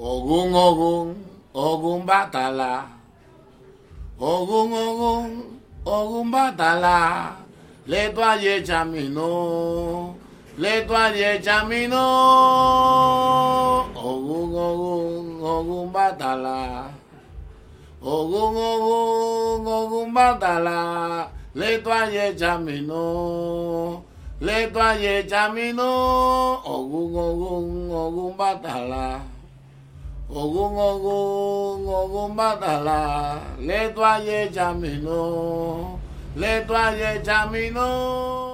Ogun Batala. Ogun Batala. L'étoile Chamino. L'étoile Chamino. Ogun Batala. Ogun Batala. L'étoile Chamino. L'étoile Chamino. Ogun Batala. Ogun Batala. L'étoile Chamino. L'étoile Chamino.